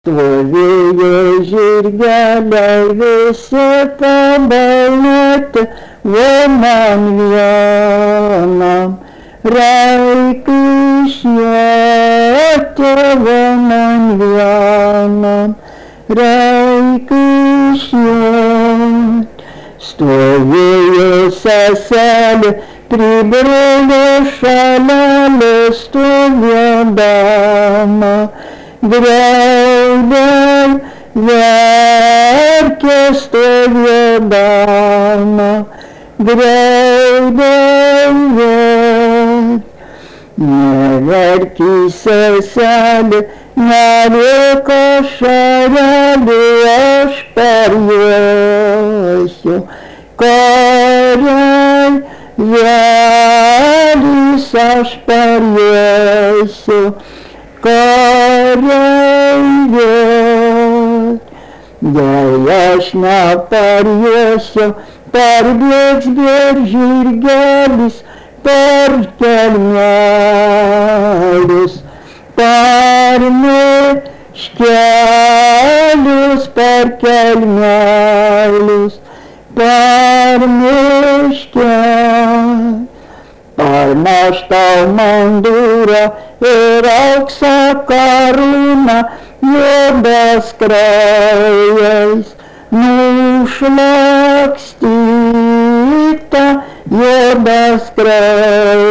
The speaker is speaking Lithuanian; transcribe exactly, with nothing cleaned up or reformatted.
Stovėjo žirgeliai visi pabalnoti, vienam vienam reikia išjoti, vienam vienam reikia išjoti. Stovėjo seselė, pribrolė šalelė, stovėdama griaudėl verkė, stovėdama griaudėl verkė. Neverki seselė, nereik ašarelė, aš perjosiu kareivėlis, aš perjosiu kareivėlis. Jei aš neperjosiu, perbėgs dar žirgelis per kelmelius, per miškelius, per kelmelius, per miškelius. Parnešta mandūra ir aukso karūna, juodas kraujas nušlakstyta, juodas kraujas